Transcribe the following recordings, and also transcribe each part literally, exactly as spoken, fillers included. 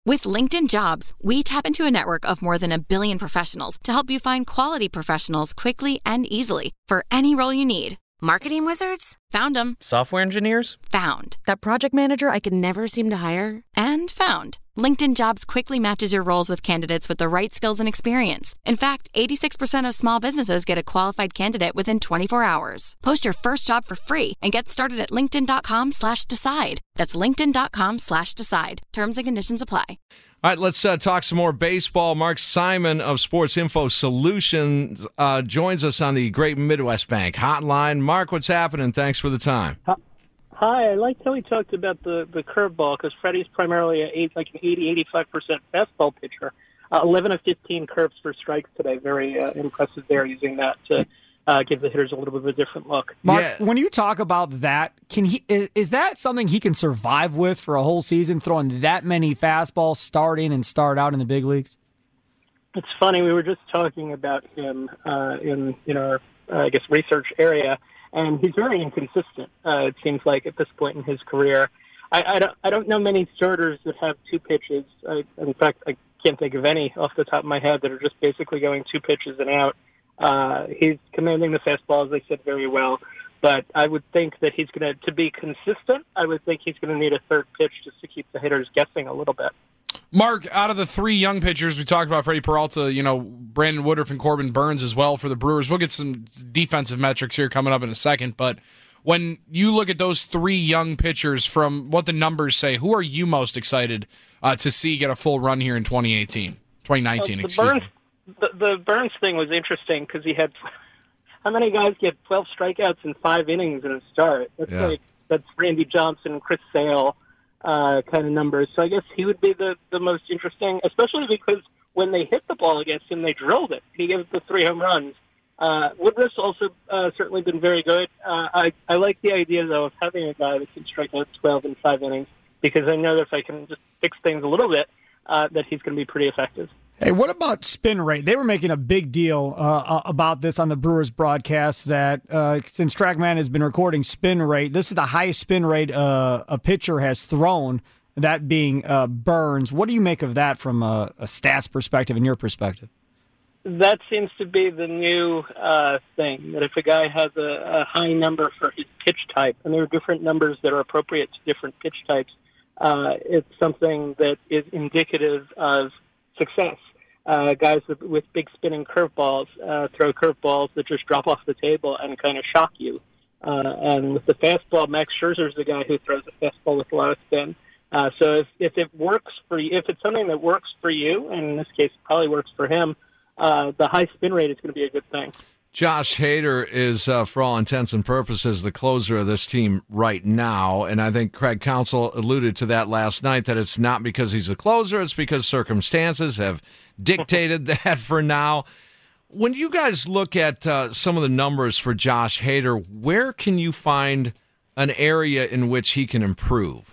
With LinkedIn Jobs, we tap into a network of more than a billion professionals to help you find quality professionals quickly and easily for any role you need. Marketing wizards? Found them. Software engineers? Found. That project manager I could never seem to hire? And found. LinkedIn Jobs quickly matches your roles with candidates with the right skills and experience. In fact, eighty-six percent of small businesses get a qualified candidate within twenty-four hours. Post your first job for free and get started at linkedin.com slash decide. That's linkedin.com slash decide. Terms and conditions apply. All right, let's uh, talk some more baseball. Mark Simon of Sports Info Solutions uh, joins us on the Great Midwest Bank hotline. Mark, what's happening? Thanks for the time. Hi, I liked how he talked about the, the curveball because Freddie's primarily a eight, like an eighty, eighty-five percent fastball pitcher. Uh, eleven of fifteen curves for strikes today. Very uh, impressive there, using that to uh, give the hitters a little bit of a different look. Mark, Yeah. when you talk about that, can he is, is that something he can survive with for a whole season, throwing that many fastballs, starting and start out in the big leagues? It's funny. We were just talking about him uh, in in our uh, I guess research area, and he's very inconsistent. Uh, it seems like at this point in his career, I, I don't I don't know many starters that have two pitches. I, in fact, I can't think of any off the top of my head that are just basically going two pitches and out. Uh, he's commanding the fastball, as I said, very well. But I would think that he's going to, to be consistent, I would think he's going to need a third pitch just to keep the hitters guessing a little bit. Mark, out of the three young pitchers, we talked about Freddie Peralta, you know, Brandon Woodruff and Corbin Burns as well for the Brewers. We'll get some defensive metrics here coming up in a second. But when you look at those three young pitchers, from what the numbers say, who are you most excited uh, to see get a full run here in twenty eighteen, twenty nineteen, Well, the excuse Burns, me? The, the Burns thing was interesting because he had how many guys get twelve strikeouts in five innings in a start? That's Yeah. like that's Randy Johnson, Chris Sale uh, kind of numbers. So I guess he would be the, the most interesting, especially because when they hit the ball against him, they drilled it. He gave the three home runs. Uh, Woodruff's also uh, certainly been very good. Uh, I, I like the idea, though, of having a guy that can strike out twelve in five innings because I know that if I can just fix things a little bit, uh, that he's going to be pretty effective. Hey, what about spin rate? They were making a big deal uh, about this on the Brewers broadcast that uh, since TrackMan has been recording spin rate, this is the highest spin rate uh, a pitcher has thrown, that being uh, Burns. What do you make of that from a, a stats perspective and your perspective? That seems to be the new uh, thing, that if a guy has a, a high number for his pitch type, and there are different numbers that are appropriate to different pitch types, uh, it's something that is indicative of success. Uh, guys with, with big spinning curveballs uh, throw curveballs that just drop off the table and kind of shock you. Uh, and with the fastball, Max Scherzer's the guy who throws a fastball with a lot of spin. Uh, so if, if it works for you, if it's something that works for you, and in this case it probably works for him, uh, the high spin rate is going to be a good thing. Josh Hader is, uh, for all intents and purposes, the closer of this team right now. And I think Craig Counsell alluded to that last night, that it's not because he's a closer, it's because circumstances have dictated that for now. When you guys look at uh, some of the numbers for Josh Hader, where can you find an area in which he can improve?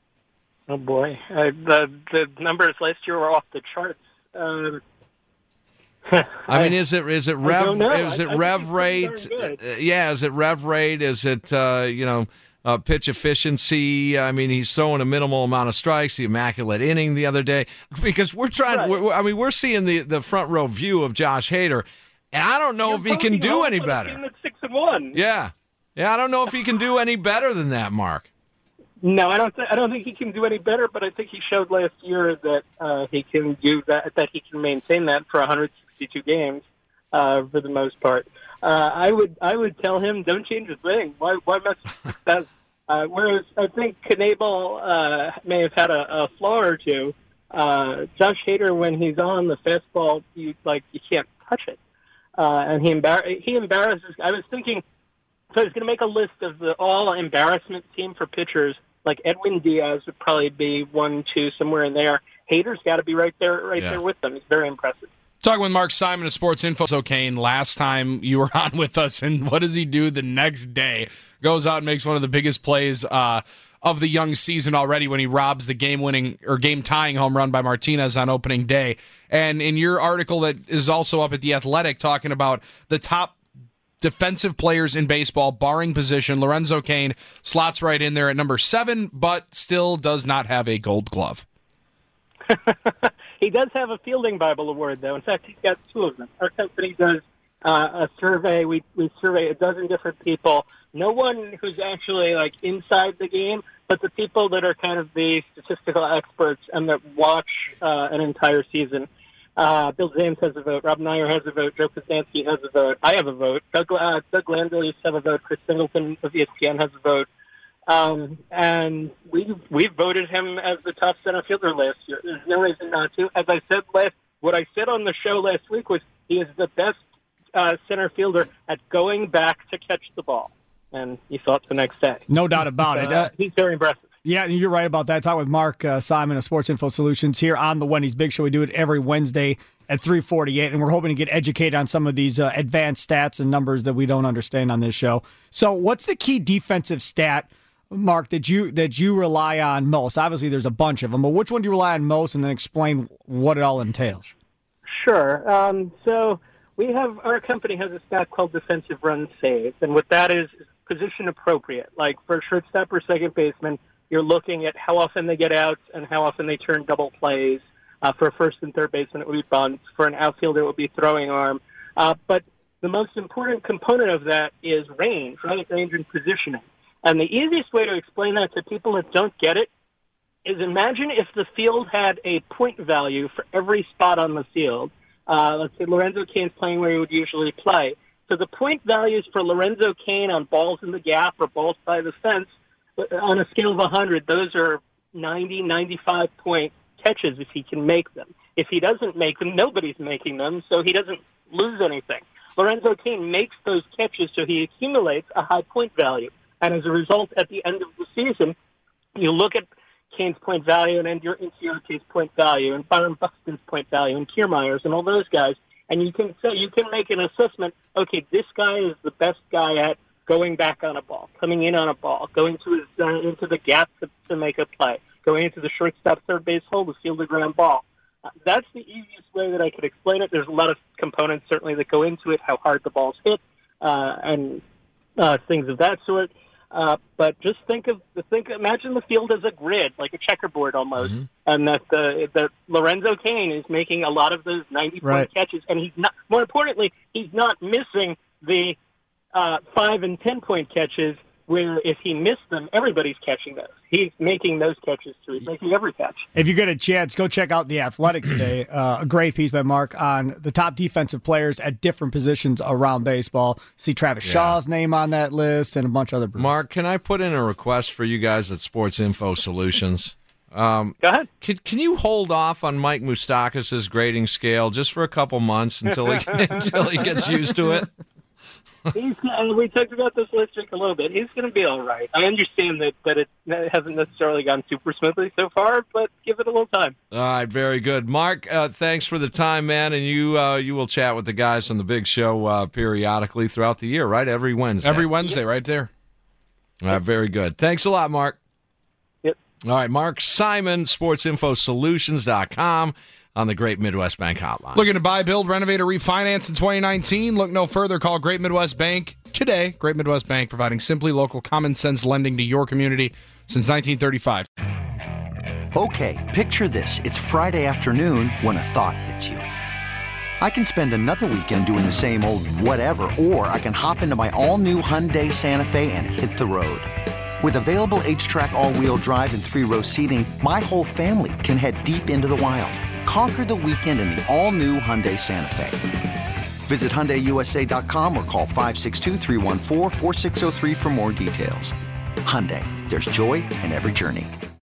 Oh, boy. Uh, the, the numbers last year were off the charts. Um, I mean, is it is it rev is it I, I rev rate? Uh, yeah, is it rev rate? Is it uh, you know uh, pitch efficiency? I mean, he's throwing a minimal amount of strikes. The immaculate inning the other day, because we're trying. Right. We're, I mean, we're seeing the, the front row view of Josh Hader, and I don't know You're if he can do any better. At six and one. Yeah, yeah, I don't know if he can do any better than that, Mark. No, I don't. Th- I don't think he can do any better. But I think he showed last year that uh, he can do that. That he can maintain that for one hundred sixty-two games uh, for the most part. Uh, I would. I would tell him, don't change a thing. Why? Why mess with success? Uh, whereas I think Knebel uh, may have had a, a flaw or two. Uh, Josh Hader, when he's on the fastball, you like you can't touch it, uh, and he embar- he embarrasses. I was thinking, if I was going to make a list of the all embarrassment team for pitchers, like Edwin Diaz would probably be one, two, somewhere in there. Hader's got to be right there, right Yeah. there with them. He's very impressive. Talking with Mark Simon of Sports Info. So, Kane, last time you were on with us, and what does he do the next day? Goes out and makes one of the biggest plays uh, of the young season already when he robs the game-winning or game-tying home run by Martinez on opening day. And in your article that is also up at The Athletic, talking about the top defensive players in baseball, barring position, Lorenzo Cain slots right in there at number seven, but still does not have a gold glove. He does have a Fielding Bible award, though. In fact, he's got two of them. Our company does uh, a survey. We we survey a dozen different people. No one who's actually like inside the game, but the people that are kind of the statistical experts and that watch uh, an entire season. Uh, Bill James has a vote. Rob Nair has a vote. Joe Kostanski has a vote. I have a vote. Doug, uh, Doug Landale used to have a vote. Chris Singleton of E S P N has a vote. Um, and we we voted him as the top center fielder last year. There's no reason not to. As I said last, what I said on the show last week was he is the best uh, center fielder at going back to catch the ball. And you saw it the next day. No doubt about uh, it. Uh, he's very impressive. Yeah, you're right about that. Talk with Mark uh, Simon of Sports Info Solutions here on the Wendy's Big Show. We do it every Wednesday at three forty-eight, and we're hoping to get educated on some of these uh, advanced stats and numbers that we don't understand on this show. So what's the key defensive stat, Mark, that you that you rely on most? Obviously, there's a bunch of them, but which one do you rely on most, and then explain what it all entails? Sure. Um, so we have our company has a stat called defensive run save, and what that is is position appropriate. Like for a shortstop or second baseman, you're looking at how often they get outs and how often they turn double plays. Uh, for a first and third baseman, it would be bunts. For an outfielder, it would be throwing arm. Uh, but the most important component of that is range, right? Range and positioning. And the easiest way to explain that to people that don't get it is imagine if the field had a point value for every spot on the field. Uh, let's say Lorenzo Cain's playing where he would usually play. So the point values for Lorenzo Cain on balls in the gap or balls by the fence, on a scale of one hundred, those are ninety, ninety-five point catches if he can make them. If he doesn't make them, nobody's making them, so he doesn't lose anything. Lorenzo Cain makes those catches, so he accumulates a high point value. And as a result, at the end of the season, you look at Cain's point value and Ender Inciarte's point value and Byron Buxton's point value and Kiermaier's and all those guys, and you can say you can make an assessment, okay, this guy is the best guy at going back on a ball, coming in on a ball, going to his, uh, into the gap to, to make a play, going into the shortstop third base hole to field a ground ball. Uh, that's the easiest way that I could explain it. There's a lot of components certainly that go into it, how hard the balls hit, uh, and uh, things of that sort. Uh, but just think of the think. Imagine the field as a grid, like a checkerboard almost, mm-hmm. and that the that Lorenzo Cain is making a lot of those ninety point right. catches, and he's not. More importantly, he's not missing the Uh, five and ten point catches where if he missed them, everybody's catching those. He's making those catches too. He's making every catch. If you get a chance, go check out The Athletic today. Uh, a great piece by Mark on the top defensive players at different positions around baseball. See Travis yeah. Shaw's name on that list and a bunch of other groups. Mark, can I put in a request for you guys at Sports Info Solutions? Um, Go ahead. Can, can you hold off on Mike Moustakas' grading scale just for a couple months until he until he gets used to it? He's, uh, we talked about this last week a little bit. He's going to be all right. I understand that, that it hasn't necessarily gone super smoothly so far, but give it a little time. All right, very good. Mark, uh, thanks for the time, man, and you uh, you will chat with the guys on the Big Show uh, periodically throughout the year, right? Every Wednesday. Every Wednesday, right there. All right, very good. Thanks a lot, Mark. Yep. All right, Mark Simon, sports info solutions dot com. On the Great Midwest Bank Hotline. Looking to buy, build, renovate, or refinance in twenty nineteen? Look no further. Call Great Midwest Bank today. Great Midwest Bank, providing simply local, common-sense lending to your community since nineteen thirty-five. Okay, picture this. It's Friday afternoon when a thought hits you. I can spend another weekend doing the same old whatever, or I can hop into my all-new Hyundai Santa Fe and hit the road. With available H-Track all-wheel drive and three-row seating, my whole family can head deep into the wild. Conquer the weekend in the all-new Hyundai Santa Fe. Visit Hyundai U S A dot com or call five six two, three one four, four six zero three for more details. Hyundai, there's joy in every journey.